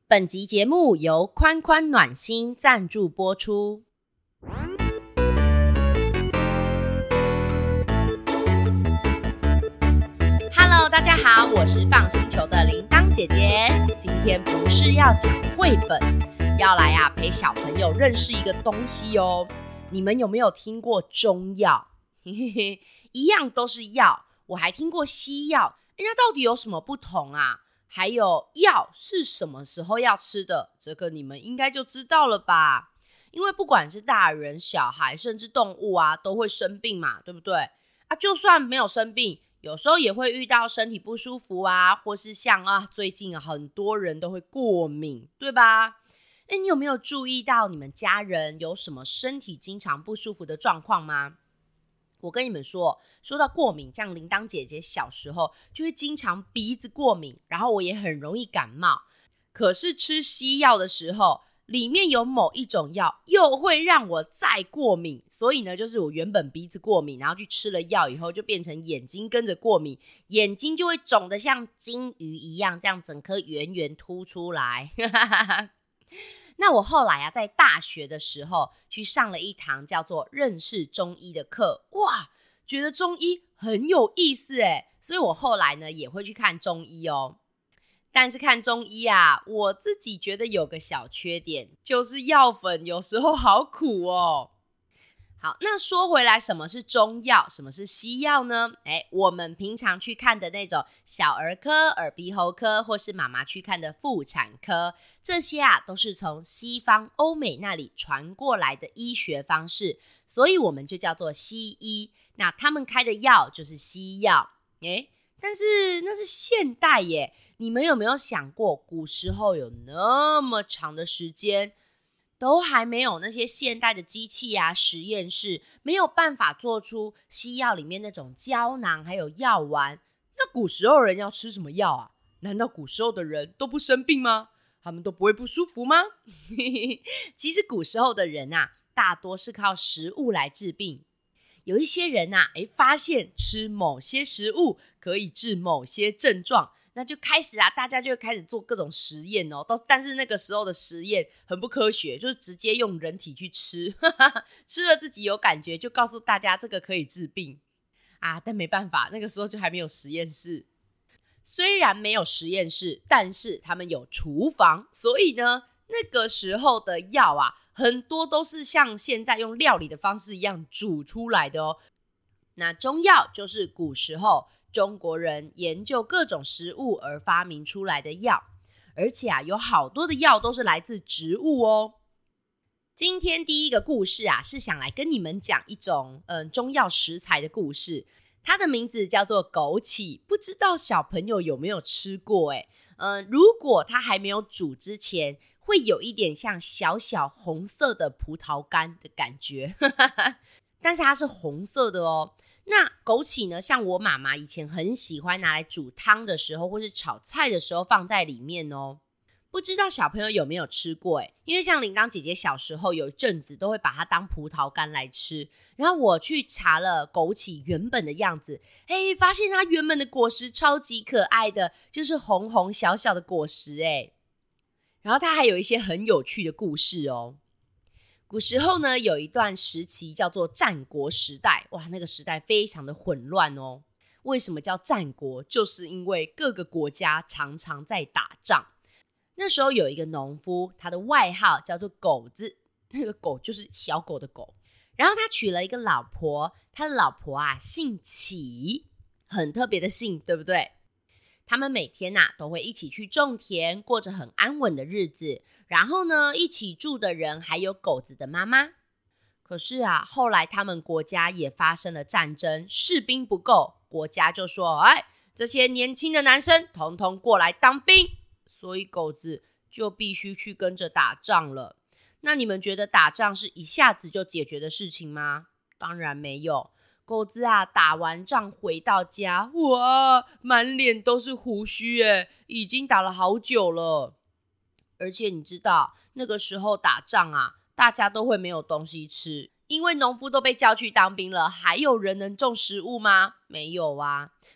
本集节目由宽宽暖心赞助播出。Hello， 大家好，我是放星球的铃铛姐姐。今天不是要讲绘本，要来陪小朋友认识一个东西哦。你们有没有听过中药？一样都是药，我还听过西药，那到底有什么不同啊？还有药是什么时候要吃的，这个你们应该就知道了吧？因为不管是大人、小孩，甚至动物都会生病嘛，对不对？就算没有生病，有时候也会遇到身体不舒服或是像最近很多人都会过敏，对吧？你有没有注意到你们家人有什么身体经常不舒服的状况吗？我跟你们说到过敏，像铃铛姐姐小时候就会经常鼻子过敏，然后我也很容易感冒。可是吃西药的时候，里面有某一种药又会让我再过敏，所以呢，就是我原本鼻子过敏，然后去吃了药以后，就变成眼睛跟着过敏，眼睛就会肿得像金鱼一样，这样整颗圆圆凸出来。那我后来在大学的时候去上了一堂叫做认识中医的课，哇，觉得中医很有意思所以我后来呢也会去看中医哦。但是看中医我自己觉得有个小缺点，就是药粉有时候好苦哦。好，那说回来，什么是中药，什么是西药呢？我们平常去看的那种小儿科、耳鼻喉科，或是妈妈去看的妇产科，这些都是从西方欧美那里传过来的医学方式，所以我们就叫做西医。那他们开的药就是西药。但是那是现代耶，你们有没有想过，古时候有那么长的时间都还没有那些现代的机器实验室，没有办法做出西药里面那种胶囊还有药丸，那古时候人要吃什么药难道古时候的人都不生病吗？他们都不会不舒服吗？其实古时候的人大多是靠食物来治病。有一些人发现吃某些食物可以治某些症状，那就开始大家就开始做各种实验但是那个时候的实验很不科学，就是直接用人体去吃吃了自己有感觉，就告诉大家这个可以治病但没办法，那个时候就还没有实验室。虽然没有实验室，但是他们有厨房，所以呢那个时候的药很多都是像现在用料理的方式一样煮出来的哦。那中药就是古时候中国人研究各种食物而发明出来的药，而且有好多的药都是来自植物哦。今天第一个故事是想来跟你们讲一种中药食材的故事，它的名字叫做枸杞，不知道小朋友有没有吃过如果它还没有煮之前，会有一点像小小红色的葡萄干的感觉但是它是红色的哦。那枸杞呢，像我妈妈以前很喜欢拿来煮汤的时候或是炒菜的时候放在里面哦。不知道小朋友有没有吃过因为像铃铛姐姐小时候有一阵子都会把它当葡萄干来吃，然后我去查了枸杞原本的样子，发现它原本的果实超级可爱的，就是红红小小的果实然后它还有一些很有趣的故事哦。古时候呢，有一段时期叫做战国时代，哇，那个时代非常的混乱哦。为什么叫战国？就是因为各个国家常常在打仗。那时候有一个农夫，他的外号叫做狗子，那个狗就是小狗的狗。然后他娶了一个老婆，他的老婆姓启，很特别的姓，对不对？他们每天都会一起去种田，过着很安稳的日子。然后呢，一起住的人还有狗子的妈妈。可是后来他们国家也发生了战争，士兵不够，国家就说这些年轻的男生统统过来当兵，所以狗子就必须去跟着打仗了。那你们觉得打仗是一下子就解决的事情吗？当然没有。狗子打完仗回到家，哇，满脸都是胡须已经打了好久了。而且你知道那个时候打仗大家都会没有东西吃，因为农夫都被叫去当兵了，还有人能种食物吗？没有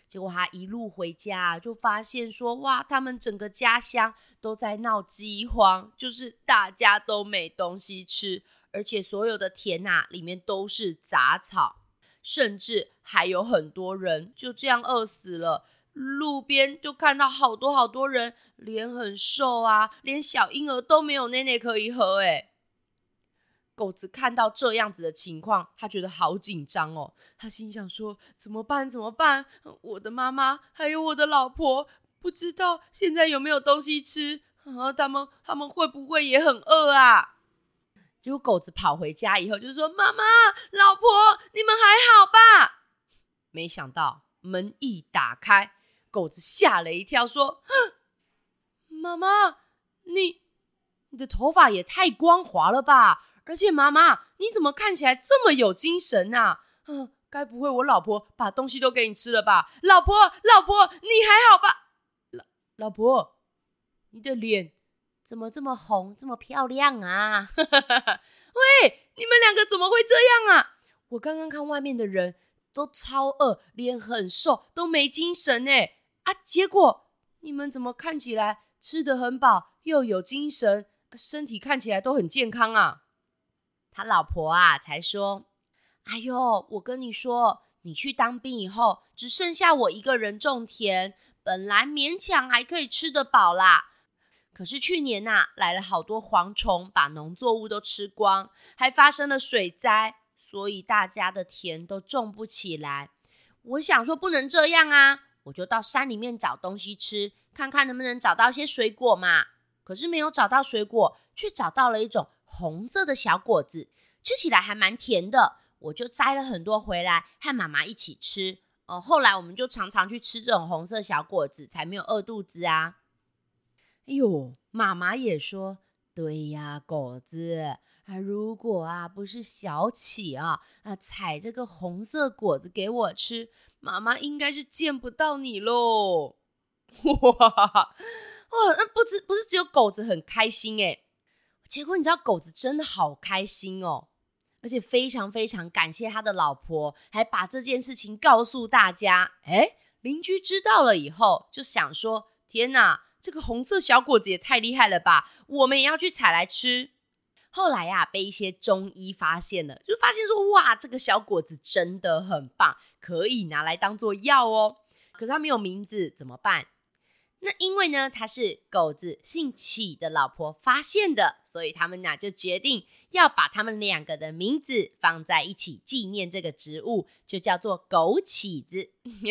结果他一路回家就发现说，哇，他们整个家乡都在闹饥荒，就是大家都没东西吃，而且所有的田里面都是杂草，甚至还有很多人就这样饿死了。路边就看到好多人，脸很瘦连小婴儿都没有奶奶可以喝。狗子看到这样子的情况，他觉得好紧张哦。他心想说，怎么办？我的妈妈还有我的老婆，不知道现在有没有东西吃他们会不会也很饿啊？结果狗子跑回家以后就说，妈妈，老婆，你们还好吧？没想到门一打开，狗子吓了一跳说，妈妈，你的头发也太光滑了吧，而且妈妈，你怎么看起来这么有精神啊？该不会我老婆把东西都给你吃了吧？老婆，你还好吧？老婆，你的脸怎么这么红，这么漂亮啊？喂，你们两个怎么会这样啊？我刚刚看外面的人都超饿，脸很瘦，都没精神结果你们怎么看起来吃得很饱，又有精神，身体看起来都很健康啊？他老婆才说，哎呦，我跟你说，你去当兵以后，只剩下我一个人种田，本来勉强还可以吃得饱啦。可是去年来了好多蝗虫，把农作物都吃光，还发生了水灾，所以大家的田都种不起来。我想说不能这样我就到山里面找东西吃，看看能不能找到些水果嘛。可是没有找到水果，却找到了一种红色的小果子，吃起来还蛮甜的。我就摘了很多回来和妈妈一起吃。后来我们就常常去吃这种红色小果子，才没有饿肚子啊。哎呦，妈妈也说，对呀，果子如果不是小启采这个红色果子给我吃，妈妈应该是见不到你咯。哇，那不是只有狗子很开心结果你知道狗子真的好开心哦，而且非常非常感谢他的老婆，还把这件事情告诉大家。邻居知道了以后就想说，天哪，这个红色小果子也太厉害了吧，我们也要去采来吃。后来被一些中医发现了，就发现说，哇，这个小果子真的很棒，可以拿来当做药哦。可是它没有名字，怎么办？那因为呢，它是狗子姓启的老婆发现的，所以他们就决定要把他们两个的名字放在一起纪念这个植物，就叫做枸杞子。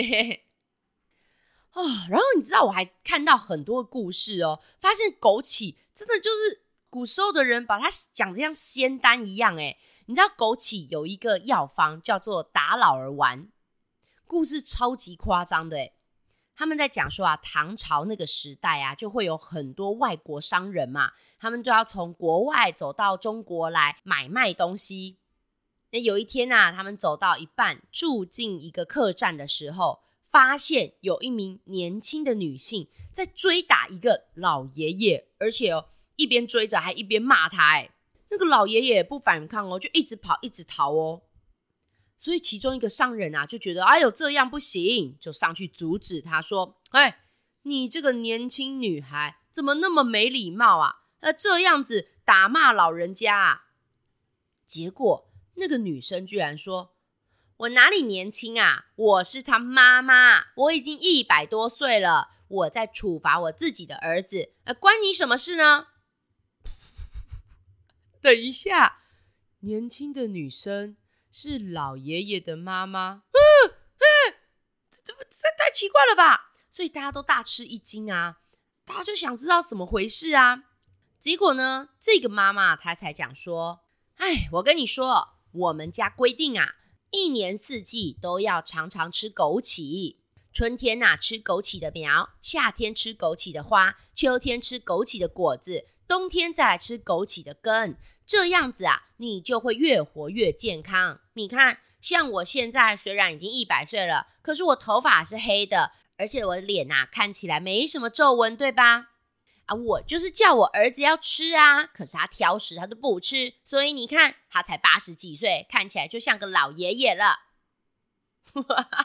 然后你知道我还看到很多故事哦，发现枸杞真的就是古时候的人把它讲得像仙丹一样你知道枸杞有一个药方叫做打老儿丸，故事超级夸张的他们在讲说唐朝那个时代就会有很多外国商人嘛，他们都要从国外走到中国来买卖东西。那有一天他们走到一半，住进一个客栈的时候，发现有一名年轻的女性在追打一个老爷爷，而且一边追着还一边骂他那个老爷爷不反抗就一直跑一直逃所以其中一个商人就觉得，哎呦，这样不行，就上去阻止他说，你这个年轻女孩怎么那么没礼貌这样子打骂老人家结果那个女生居然说，我哪里年轻我是他妈妈，我已经100多岁了，我在处罚我自己的儿子，关你什么事呢？等一下，年轻的女生是老爷爷的妈妈，太奇怪了吧？所以大家都大吃一惊大家就想知道怎么回事结果呢，这个妈妈她才讲说，我跟你说，我们家规定一年四季都要常常吃枸杞，春天吃枸杞的苗，夏天吃枸杞的花，秋天吃枸杞的果子，冬天再来吃枸杞的根，这样子你就会越活越健康。你看，像我现在虽然已经100岁了，可是我头发是黑的，而且我的脸看起来没什么皱纹，对吧？我就是叫我儿子要吃可是他挑食，他都不吃，所以你看他才80几岁，看起来就像个老爷爷了。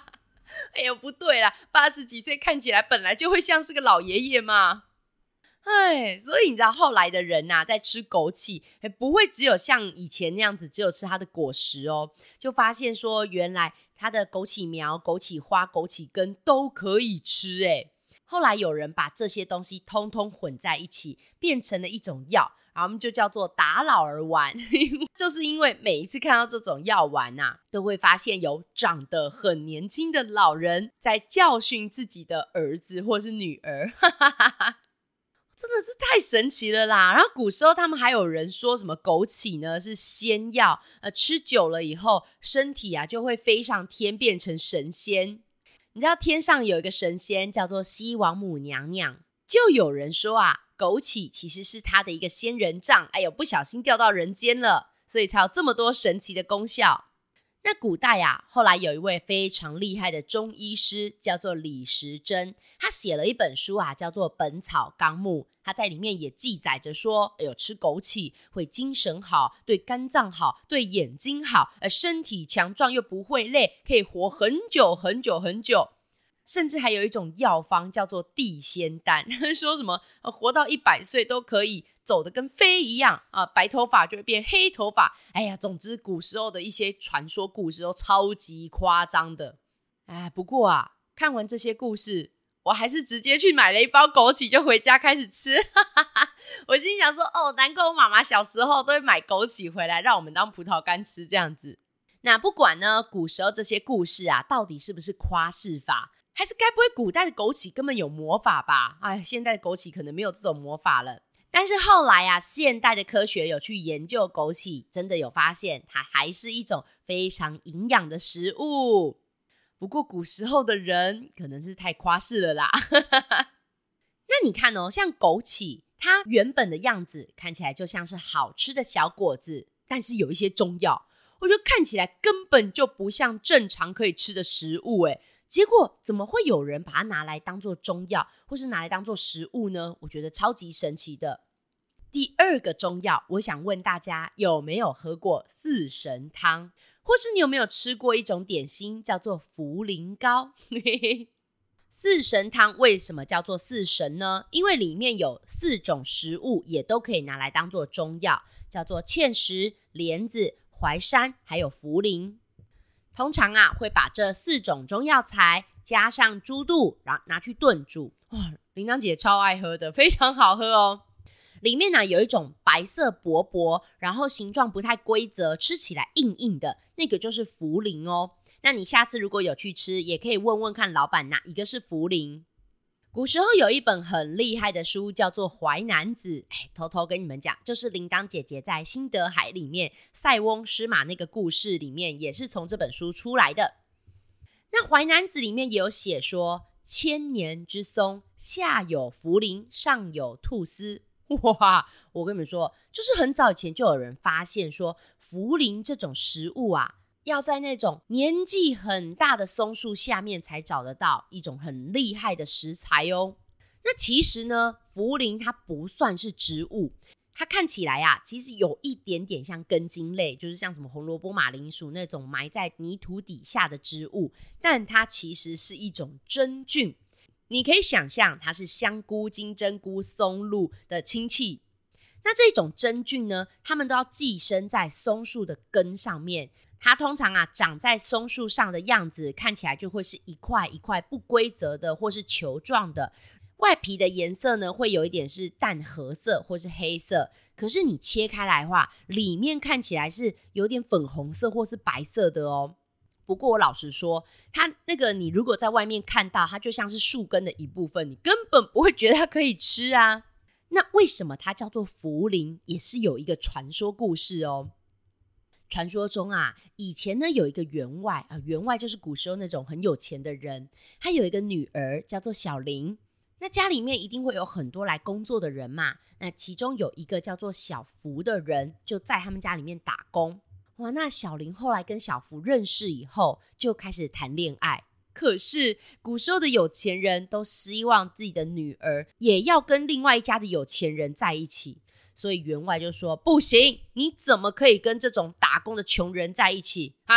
哎呦，不对啦，80几岁看起来本来就会像是个老爷爷嘛。所以你知道后来的人啊，在吃枸杞不会只有像以前那样子只有吃它的果实哦，就发现说原来它的枸杞苗、枸杞花、枸杞根都可以吃后来有人把这些东西通通混在一起，变成了一种药，然后我们就叫做打老儿丸就是因为每一次看到这种药丸啊，都会发现有长得很年轻的老人在教训自己的儿子或是女儿真的是太神奇了啦。然后古时候他们还有人说什么枸杞呢是仙药，吃久了以后身体啊就会飞上天变成神仙。你知道天上有一个神仙叫做西王母娘娘，就有人说啊，枸杞其实是她的一个仙人掌，不小心掉到人间了，所以才有这么多神奇的功效。那古代啊，后来有一位非常厉害的中医师叫做李时珍，他写了一本书啊，叫做《本草纲目》，他在里面也记载着说，吃枸杞会精神好，对肝脏好，对眼睛好，身体强壮又不会累，可以活很久很久很久。甚至还有一种药方叫做地仙丹，说什么活到100岁都可以走得跟飞一样白头发就会变黑头发。总之古时候的一些传说故事都超级夸张的。不过啊，看完这些故事，我还是直接去买了一包枸杞就回家开始吃我心想说难怪我妈妈小时候都会买枸杞回来让我们当葡萄干吃这样子。那不管呢古时候这些故事啊到底是不是夸饰法，还是该不会古代的枸杞根本有魔法吧？现代的枸杞可能没有这种魔法了。但是后来啊，现代的科学有去研究枸杞，真的有发现它还是一种非常营养的食物。不过古时候的人可能是太夸饰了啦那你看像枸杞，它原本的样子看起来就像是好吃的小果子，但是有一些中药，我觉得看起来根本就不像正常可以吃的食物结果怎么会有人把它拿来当做中药，或是拿来当做食物呢？我觉得超级神奇的。第二个中药，我想问大家有没有喝过四神汤，或是你有没有吃过一种点心叫做茯苓糕四神汤为什么叫做四神呢？因为里面有4种食物也都可以拿来当做中药，叫做芡实、莲子、淮山还有茯苓。通常啊，会把这4种中药材加上猪肚，然后拿去炖煮。铃铛姐超爱喝的，非常好喝哦。里面呢有一种白色薄薄，然后形状不太规则，吃起来硬硬的，那个就是茯苓哦。那你下次如果有去吃，也可以问问看老板哪一个是茯苓。古时候有一本很厉害的书叫做《淮南子》，偷偷跟你们讲，就是铃铛姐姐在辛德海里面塞翁失马那个故事里面也是从这本书出来的。那《淮南子》里面也有写说，千年之松，下有茯苓，上有菟丝。哇，我跟你们说，就是很早以前就有人发现说，茯苓这种食物啊，要在那种年纪很大的松树下面才找得到，一种很厉害的食材哦。那其实呢，茯苓它不算是植物，它看起来啊，其实有一点点像根茎类，就是像什么红萝卜、马铃薯那种埋在泥土底下的植物，但它其实是一种真菌。你可以想象它是香菇、金针菇、松露的亲戚。那这种真菌呢，它们都要寄生在松树的根上面。它通常啊长在松树上的样子看起来就会是一块一块不规则的或是球状的，外皮的颜色呢会有一点是淡褐色或是黑色，可是你切开来的话，里面看起来是有点粉红色或是白色的哦。不过我老实说，它那个你如果在外面看到，它就像是树根的一部分，你根本不会觉得它可以吃啊。那为什么它叫做茯苓，也是有一个传说故事哦。传说中啊，以前呢有一个员外员外就是古时候那种很有钱的人，他有一个女儿叫做小玲。那家里面一定会有很多来工作的人嘛，那其中有一个叫做小福的人就在他们家里面打工。哇，那小玲后来跟小福认识以后就开始谈恋爱。可是古时候的有钱人都希望自己的女儿也要跟另外一家的有钱人在一起，所以员外就说不行，你怎么可以跟这种打工的穷人在一起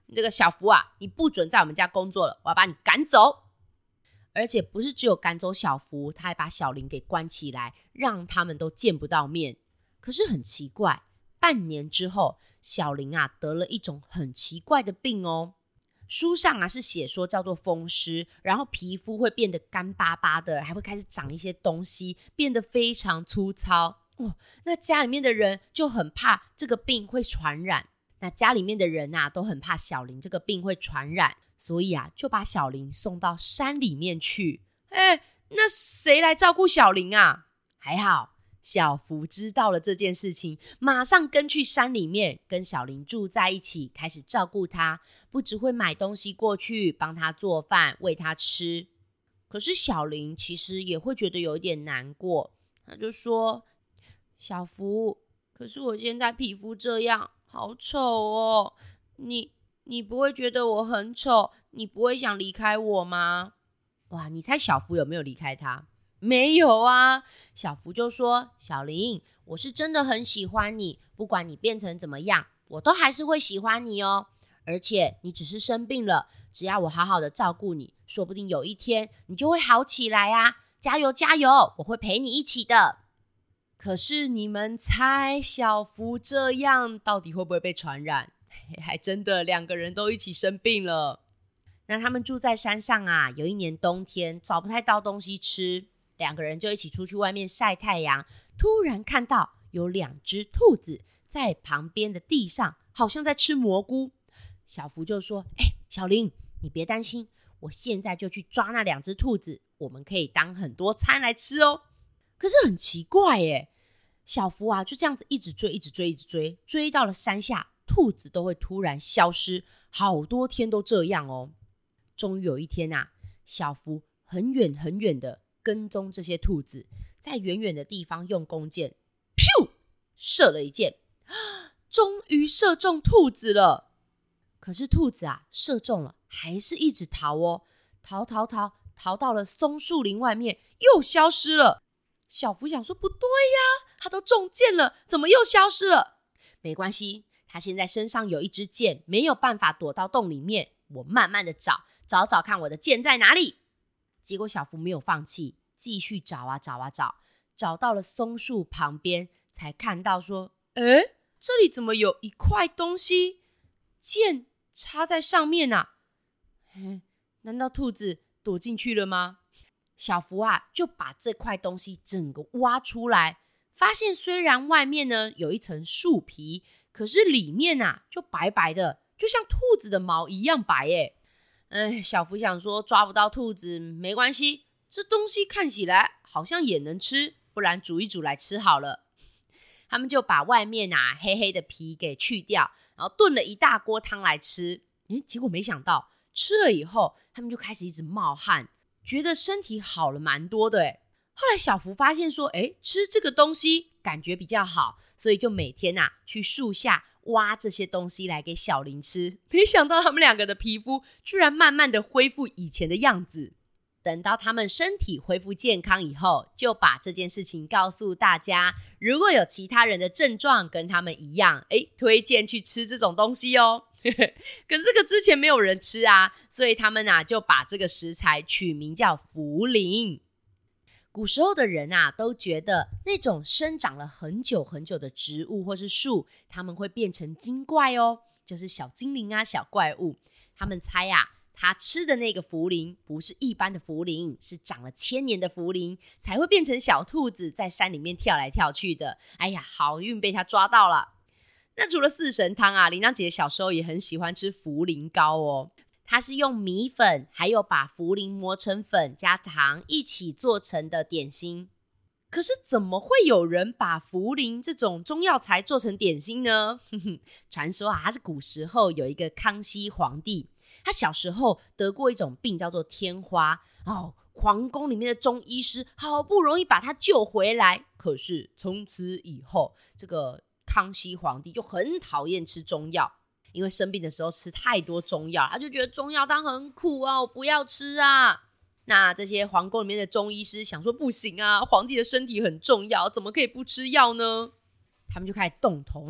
这个小福啊，你不准在我们家工作了，我要把你赶走。而且不是只有赶走小福，他还把小林给关起来，让他们都见不到面。可是很奇怪，半年之后，小林啊得了一种很奇怪的病哦。书上啊是写说叫做风湿，然后皮肤会变得干巴巴的，还会开始长一些东西，变得非常粗糙。那家里面的人就很怕这个病会传染，那家里面的人啊都很怕小林这个病会传染，所以啊就把小林送到山里面去。那谁来照顾小林啊？还好小福知道了这件事情，马上跟去山里面跟小林住在一起，开始照顾他，不只会买东西过去帮他做饭喂他吃。可是小林其实也会觉得有点难过，他就说，小福，可是我现在皮肤这样好丑哦，你不会觉得我很丑，你不会想离开我吗？哇，你猜小福有没有离开他？没有啊。小福就说，小林，我是真的很喜欢你，不管你变成怎么样，我都还是会喜欢你哦。而且你只是生病了，只要我好好的照顾你，说不定有一天你就会好起来啊，加油加油，我会陪你一起的。可是你们猜小福这样到底会不会被传染？还真的两个人都一起生病了。那他们住在山上啊，有一年冬天找不太到东西吃，两个人就一起出去外面晒太阳，突然看到有2只兔子在旁边的地上，好像在吃蘑菇。小福就说，小林，你别担心，我现在就去抓那2只兔子，我们可以当很多餐来吃哦。可是很奇怪耶，小福啊就这样子一直追，追到了山下，兔子都会突然消失，好多天都这样哦。终于有一天啊，小福很远很远的跟踪这些兔子，在远远的地方用弓箭噗射了一箭，终于射中兔子了。可是兔子啊射中了还是一直逃哦，逃到了松树林外面又消失了。小福想说，不对呀，他都中箭了，怎么又消失了？没关系，他现在身上有一支箭，没有办法躲到洞里面，我慢慢的找看我的箭在哪里。结果小福没有放弃，继续找啊找，找到了松树旁边，才看到说，这里怎么有一块东西，箭插在上面啊？难道兔子躲进去了吗？小福啊就把这块东西整个挖出来，发现虽然外面呢有一层树皮，可是里面啊就白白的，就像兔子的毛一样白耶。小福想说，抓不到兔子没关系，这东西看起来好像也能吃，不然煮一煮来吃好了。他们就把外面啊黑黑的皮给去掉，然后炖了一大锅汤来吃。结果没想到吃了以后，他们就开始一直冒汗，觉得身体好了蛮多的耶。后来小福发现说，吃这个东西感觉比较好，所以就每天啊去树下挖这些东西来给小林吃。没想到他们2个的皮肤居然慢慢的恢复以前的样子。等到他们身体恢复健康以后，就把这件事情告诉大家，如果有其他人的症状跟他们一样，推荐去吃这种东西哦。可是这个之前没有人吃啊，所以他们啊就把这个食材取名叫茯苓。古时候的人啊都觉得那种生长了很久很久的植物或是树，他们会变成精怪哦，就是小精灵啊小怪物。他们猜啊他吃的那个茯苓不是一般的茯苓，是长了1000年的茯苓，才会变成小兔子在山里面跳来跳去的。好运被他抓到了。那除了4神汤啊，铃铛姐姐小时候也很喜欢吃茯苓糕哦。它是用米粉还有把茯苓磨成粉加糖一起做成的点心。可是怎么会有人把茯苓这种中药材做成点心呢？传说啊，他是古时候有一个康熙皇帝，他小时候得过一种病叫做天花皇宫里面的中医师好不容易把他救回来，可是从此以后这个康熙皇帝就很讨厌吃中药，因为生病的时候吃太多中药，他就觉得中药汤很苦啊，我不要吃啊。那这些皇宫里面的中医师想说，不行啊，皇帝的身体很重要，怎么可以不吃药呢？他们就开始动头脑，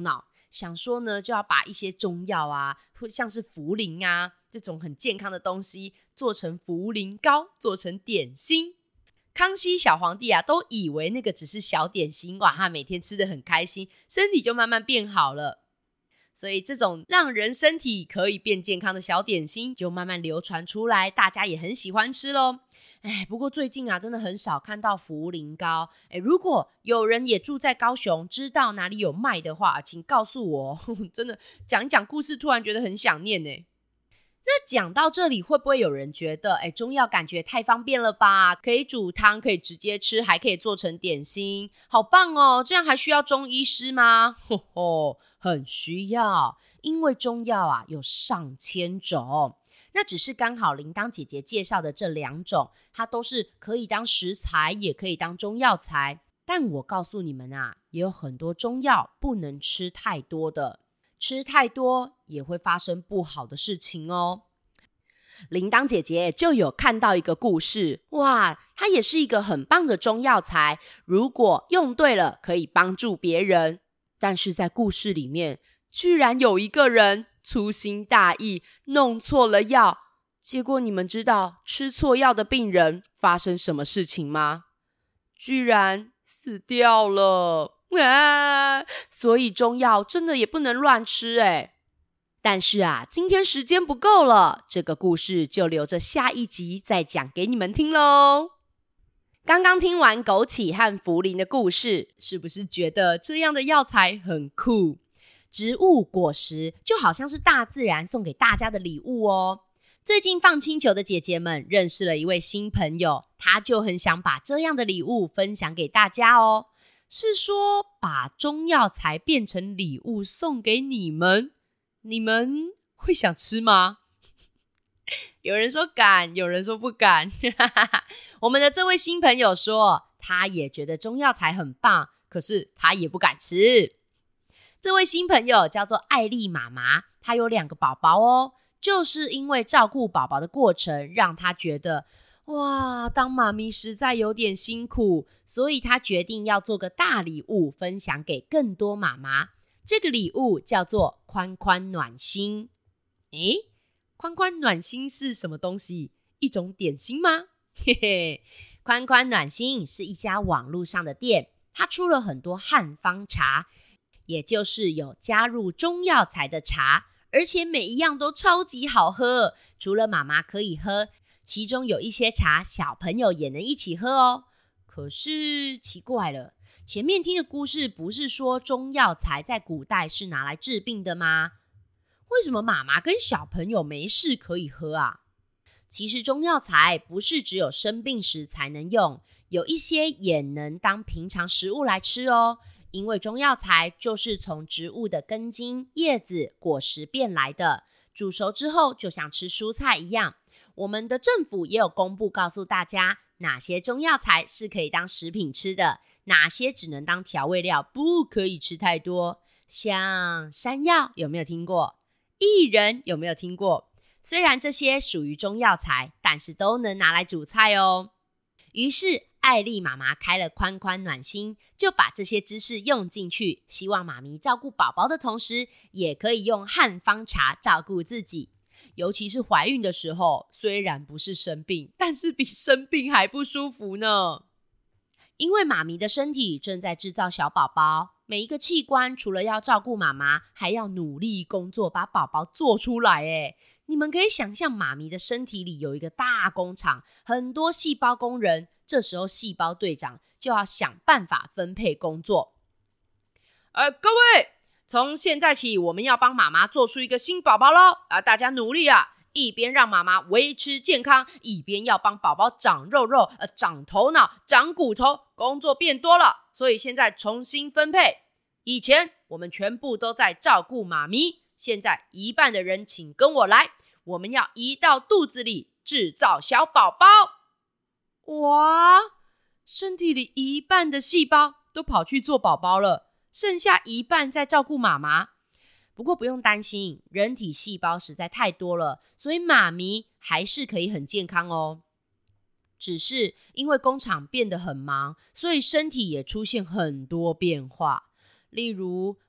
想说呢就要把一些中药啊，或像是茯苓啊这种很健康的东西做成茯苓糕，做成点心。康熙小皇帝啊都以为那个只是小点心，哇，他每天吃得很开心，身体就慢慢变好了。所以这种让人身体可以变健康的小点心就慢慢流传出来，大家也很喜欢吃咯。不过最近啊真的很少看到茯苓糕。如果有人也住在高雄，知道哪里有卖的话，请告诉我。真的讲一讲故事，突然觉得很想念耶。那讲到这里，会不会有人觉得中药感觉太方便了吧？可以煮汤，可以直接吃，还可以做成点心，好棒哦！这样还需要中医师吗？很需要，因为中药啊有上千种。那只是刚好铃铛姐姐介绍的这2种，它都是可以当食材，也可以当中药材。但我告诉你们啊，也有很多中药不能吃太多的，吃太多也会发生不好的事情哦。铃铛姐姐就有看到一个故事，哇，它也是一个很棒的中药材，如果用对了可以帮助别人。但是在故事里面，居然有一个人粗心大意，弄错了药，结果你们知道吃错药的病人发生什么事情吗？居然死掉了所以中药真的也不能乱吃但是啊，今天时间不够了，这个故事就留着下一集再讲给你们听咯。刚刚听完枸杞和茯苓的故事，是不是觉得这样的药材很酷？植物果实就好像是大自然送给大家的礼物哦。最近放气球的姐姐们认识了一位新朋友，她就很想把这样的礼物分享给大家哦。是说把中药材变成礼物送给你们，你们会想吃吗？有人说敢，有人说不敢。我们的这位新朋友说，他也觉得中药材很棒，可是他也不敢吃。这位新朋友叫做艾丽妈妈，她有2个宝宝哦，就是因为照顾宝宝的过程，让她觉得哇，当妈咪实在有点辛苦，所以她决定要做个大礼物分享给更多妈妈。这个礼物叫做宽宽暖心。宽宽暖心是什么东西？一种点心吗？嘿嘿，宽宽暖心是一家网络上的店，它出了很多汉方茶，也就是有加入中药材的茶，而且每一样都超级好喝。除了妈妈可以喝，其中有一些茶小朋友也能一起喝哦。可是奇怪了，前面听的故事不是说中药材在古代是拿来治病的吗？为什么妈妈跟小朋友没事可以喝啊？其实中药材不是只有生病时才能用，有一些也能当平常食物来吃哦。因为中药材就是从植物的根茎、叶子、果实变来的，煮熟之后就像吃蔬菜一样。我们的政府也有公布告诉大家，哪些中药材是可以当食品吃的，哪些只能当调味料，不可以吃太多。像山药有没有听过？薏仁有没有听过？虽然这些属于中药材，但是都能拿来煮菜哦。于是艾丽妈妈开了宽宽暖心，就把这些知识用进去，希望妈咪照顾宝宝的同时，也可以用汉方茶照顾自己。尤其是怀孕的时候，虽然不是生病，但是比生病还不舒服呢。因为妈咪的身体正在制造小宝宝，每一个器官除了要照顾妈妈，还要努力工作把宝宝做出来。你们可以想象妈咪的身体里有一个大工厂，很多细胞工人，这时候细胞队长就要想办法分配工作。各位，从现在起我们要帮妈妈做出一个新宝宝咯，大家努力啊！一边让妈妈维持健康，一边要帮宝宝长肉肉、长头脑、长骨头，工作变多了，所以现在重新分配。以前我们全部都在照顾妈咪，现在一半的人请跟我来，我们要移到肚子里制造小宝宝。哇，身体里一半的细胞都跑去做宝宝了，剩下一半在照顾妈妈。不过不用担心，人体细胞实在太多了，所以妈咪还是可以很健康哦。只是因为工厂变得很忙，所以身体也出现很多变化。例如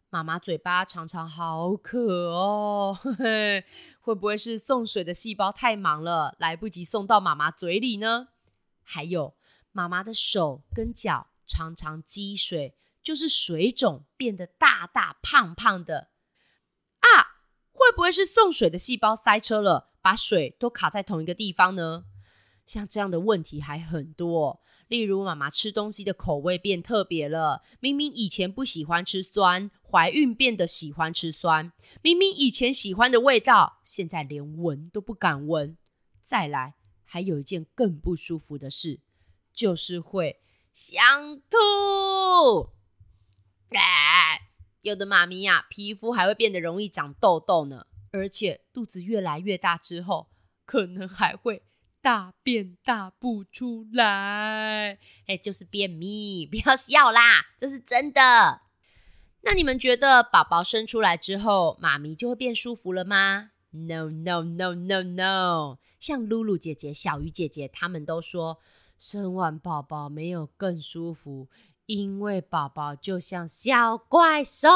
妈妈嘴巴常常好渴哦，嘿嘿，会不会是送水的细胞太忙了，来不及送到妈妈嘴里呢？还有，妈妈的手跟脚常常积水，就是水肿变得大大胖胖的。啊，会不会是送水的细胞塞车了，把水都卡在同一个地方呢？像这样的问题还很多，例如妈妈吃东西的口味变特别了，明明以前不喜欢吃酸，怀孕变得喜欢吃酸，明明以前喜欢的味道，现在连闻都不敢闻。再来，还有一件更不舒服的事，就是会想吐。有的妈咪啊，皮肤还会变得容易长痘痘呢，而且肚子越来越大之后，可能还会大便大不出来，就是便秘，不要笑啦，这是真的。那你们觉得宝宝生出来之后，妈咪就会变舒服了吗？ No No No No No， 像露露姐姐、小鱼姐姐他们都说，生完宝宝没有更舒服，因为宝宝就像小怪兽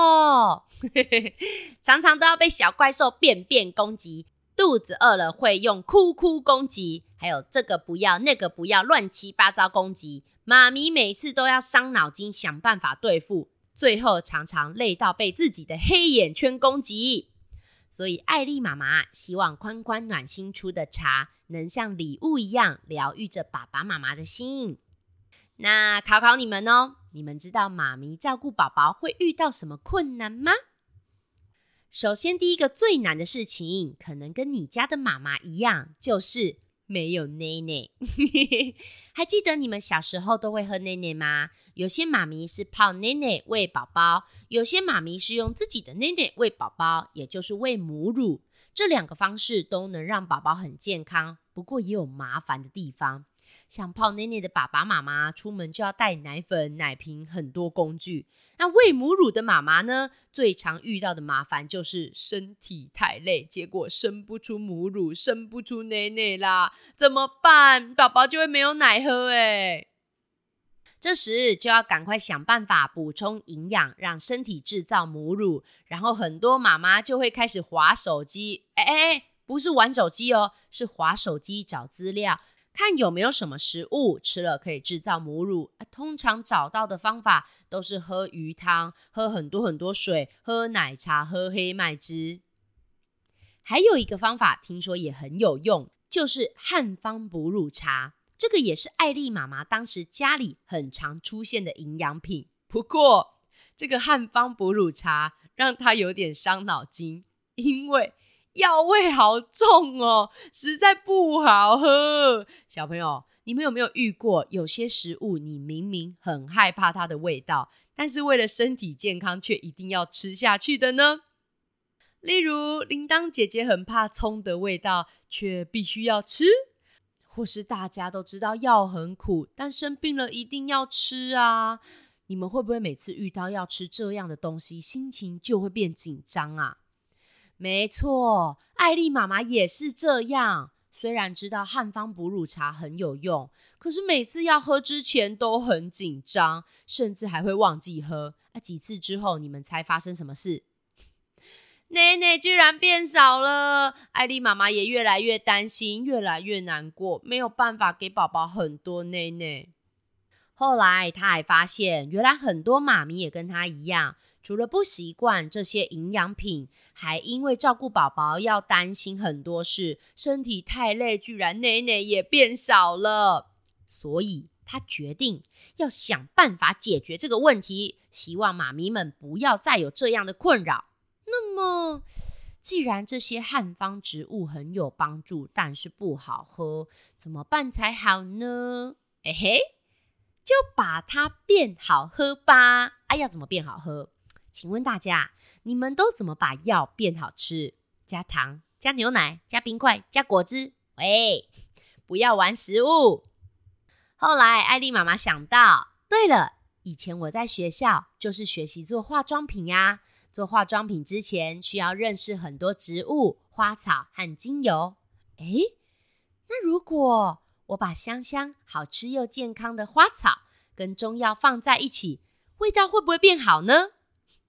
常常都要被小怪兽便攻击，肚子饿了会用哭攻击，还有这个不要那个不要，乱七八糟攻击。妈咪每次都要伤脑筋想办法对付，最后常常累到被自己的黑眼圈攻击。所以艾丽妈妈希望宽宽暖心出的茶能像礼物一样疗愈着爸爸妈妈的心。那考考你们哦，你们知道妈咪照顾宝宝会遇到什么困难吗？首先第一个最难的事情，可能跟你家的妈妈一样，就是没有奶奶还记得你们小时候都会喝奶奶吗？有些妈咪是泡奶奶喂宝宝，有些妈咪是用自己的奶奶喂宝宝，也就是喂母乳。这两个方式都能让宝宝很健康，不过也有麻烦的地方。像泡奶奶的爸爸妈妈出门就要带奶粉、奶瓶，很多工具。那喂母乳的妈妈呢，最常遇到的麻烦就是身体太累，结果生不出母乳，生不出奶奶啦，怎么办？宝宝就会没有奶喝耶。这时就要赶快想办法补充营养，让身体制造母乳，然后很多妈妈就会开始滑手机，不是玩手机哦，是滑手机找资料，看有没有什么食物吃了可以制造母乳。通常找到的方法都是喝鱼汤，喝很多水，喝奶茶，喝黑麦汁。还有一个方法听说也很有用，就是汉方哺乳茶。这个也是艾丽妈妈当时家里很常出现的营养品。不过这个汉方哺乳茶让她有点伤脑筋，因为药味好重哦，实在不好喝。小朋友，你们有没有遇过有些食物你明明很害怕它的味道，但是为了身体健康却一定要吃下去的呢？例如铃铛姐姐很怕葱的味道，却必须要吃。或是大家都知道药很苦，但生病了一定要吃啊。你们会不会每次遇到要吃这样的东西，心情就会变紧张啊？没错，艾丽妈妈也是这样。虽然知道汉方哺乳茶很有用，可是每次要喝之前都很紧张，甚至还会忘记喝。几次之后，你们猜发生什么事？奶奶居然变少了，艾丽妈妈也越来越担心，越来越难过，没有办法给宝宝很多奶奶。后来她还发现，原来很多妈咪也跟她一样，除了不习惯这些营养品，还因为照顾宝宝要担心很多事，身体太累，居然奶奶也变少了。所以她决定要想办法解决这个问题，希望妈咪们不要再有这样的困扰。那么既然这些汉方植物很有帮助，但是不好喝，怎么办才好呢？就把它变好喝吧。要怎么变好喝？请问大家，你们都怎么把药变好吃？加糖，加牛奶，加冰块，加果汁。不要玩食物。后来艾丽妈妈想到，对了，以前我在学校就是学习做化妆品呀。做化妆品之前需要认识很多植物、花草和精油。那如果我把香香、好吃又健康的花草跟中药放在一起，味道会不会变好呢？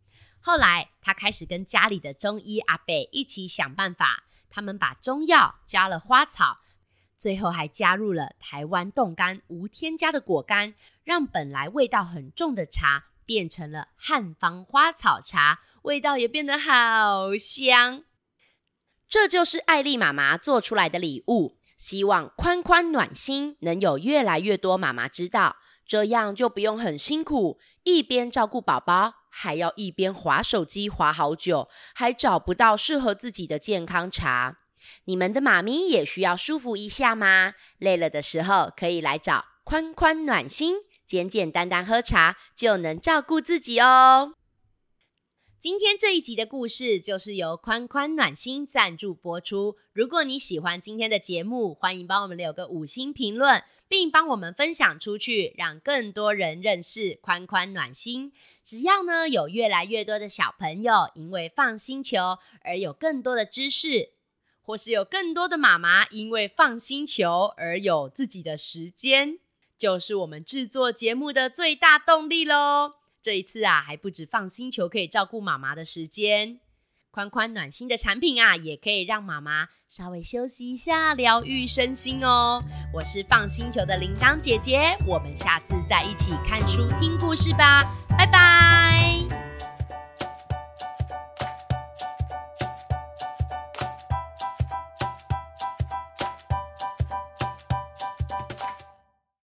后来他开始跟家里的中医阿伯一起想办法，他们把中药加了花草，最后还加入了台湾冻干无添加的果干，让本来味道很重的茶变成了汉方花草茶，味道也变得好香。这就是艾丽妈妈做出来的礼物，希望宽宽暖心能有越来越多妈妈知道，这样就不用很辛苦，一边照顾宝宝，还要一边滑手机滑好久，还找不到适合自己的健康茶。你们的妈咪也需要舒服一下吗？累了的时候可以来找宽宽暖心，简简单单喝茶就能照顾自己哦。今天这一集的故事就是由宽宽暖心赞助播出。如果你喜欢今天的节目，欢迎帮我们留个5星评论，并帮我们分享出去，让更多人认识宽宽暖心。只要呢有越来越多的小朋友因为放星球而有更多的知识，或是有更多的妈妈因为放星球而有自己的时间，就是我们制作节目的最大动力咯。这一次啊，还不止放星球可以照顾妈妈的时间，宽宽暖心的产品啊，也可以让妈妈稍微休息一下，疗愈身心哦。我是放星球的铃铛姐姐，我们下次再一起看书听故事吧，拜拜。